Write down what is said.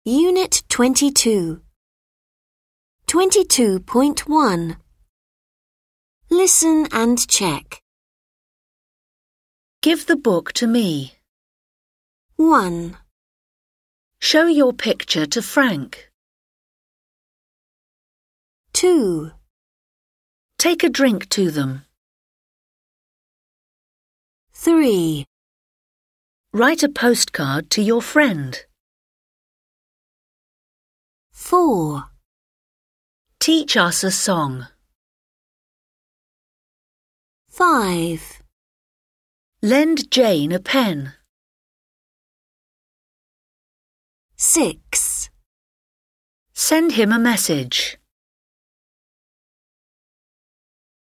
Unit 22. 22.1. Listen and check. Give the book to me. 1, Show your picture to Frank. 2, Take a drink to them. 3, Write a postcard to your friend. 4, Teach us a song. 5, Lend Jane a pen. 6. Send him a message.